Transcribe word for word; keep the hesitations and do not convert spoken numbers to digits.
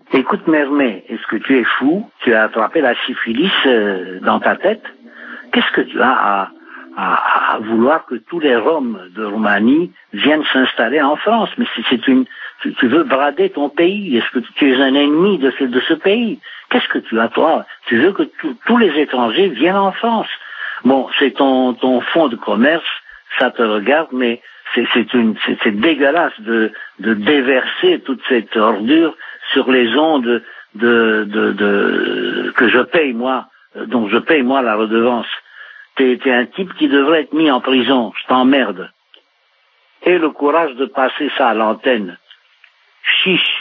Écoute, Mermet, est-ce que tu es fou? Tu as attrapé la syphilis euh, dans ta tête? Qu'est-ce que tu as à, à, à vouloir que tous les Roms de Roumanie viennent s'installer en France? Mais c'est une, tu, tu veux brader ton pays. Est-ce que tu es un ennemi de ce, de ce pays? Qu'est-ce que tu as, toi? Tu veux que tout, tous les étrangers viennent en France? Bon, c'est ton, ton fonds de commerce, ça te regarde, mais c'est une, c'est dégueulasse de, de déverser toute cette ordure sur les ondes de, de, de, que je paye moi, donc je paye moi la redevance. T'es, t'es un type qui devrait être mis en prison, je t'emmerde. Et le courage de passer ça à l'antenne. Chiche.